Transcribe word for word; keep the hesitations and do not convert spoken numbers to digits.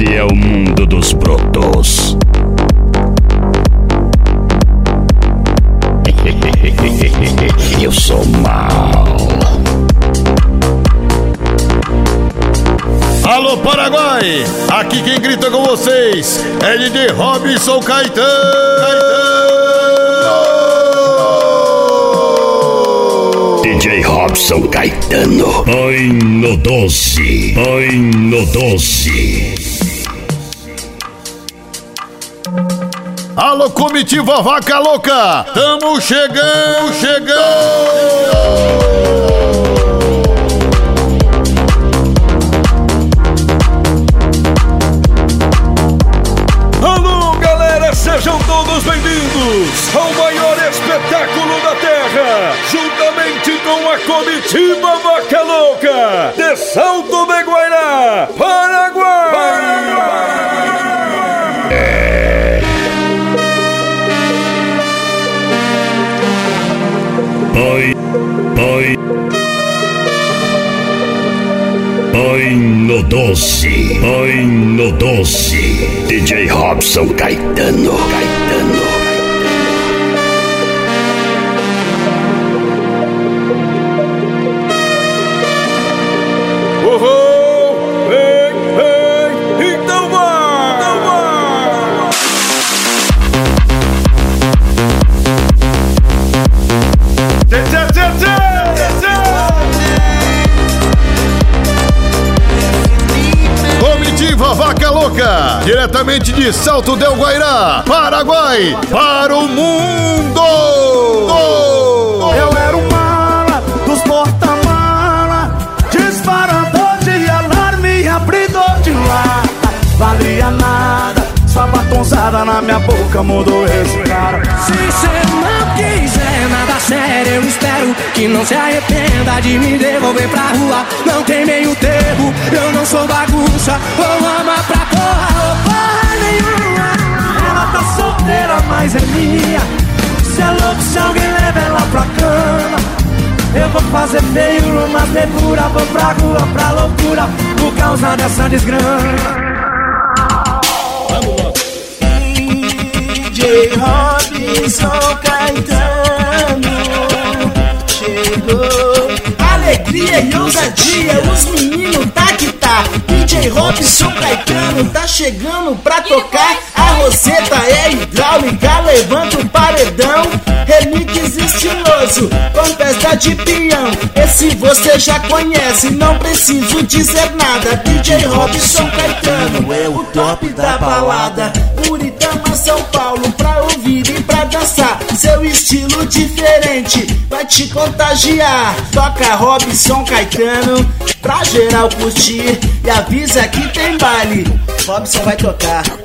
Esse é o mundo dos brotos. Eu sou mal. Alô, Paraguai! Aqui quem grita com vocês é D J Robson Caetano! D J Robson Caetano. Põe no doce, põe no doce. Alô, comitiva Vaca Louca! Tamo chegando, chegando! Alô, galera, sejam todos bem-vindos ao maior espetáculo da Terra, juntamente com a comitiva Vaca Louca, de Salto de Guairá, Paraguai! Paraguai! Põe, põe, põe no doce, põe no doce. D J Robson Caetano, Caetano. Uhul! Vem, vem, então vai! Então vai! Tchê, tchê, tchê, tchê, tchê. Comitiva Vaca Louca, diretamente de Salto del Guairá, Paraguai, para o mundo! Eu era um mala dos porta-mala, disparador de alarme e abridor de lata. Valia nada, sua batonzada na minha boca mudou esse cara. Se cê não quiser nada sério, eu espero que não se arrependa de me devolver pra rua. Não tem meio termo, eu não sou bagunça, ou ama pra porra ou porra nenhuma. Ela tá solteira, mas é minha. Se é louco, se alguém leva ela pra cama, eu vou fazer feio numa lepura. Vou pra rua, pra loucura, por causa dessa desgrama. D J Robson Caetano chegou. Alegria e ousadia, os meninos tá que tá. D J Robson Caetano tá chegando pra tocar. A roseta é hidráulica, levanta o paredão. Remix estiloso, com festa de peão. Esse você já conhece, não preciso dizer nada. D J Robson Caetano é o top da balada. Buritama, São Paulo, pra ouvir e pra dançar. Seu estilo diferente vai te contagiar. Toca Robson Caetano pra geral curtir. E avisa que tem baile, Robson vai tocar.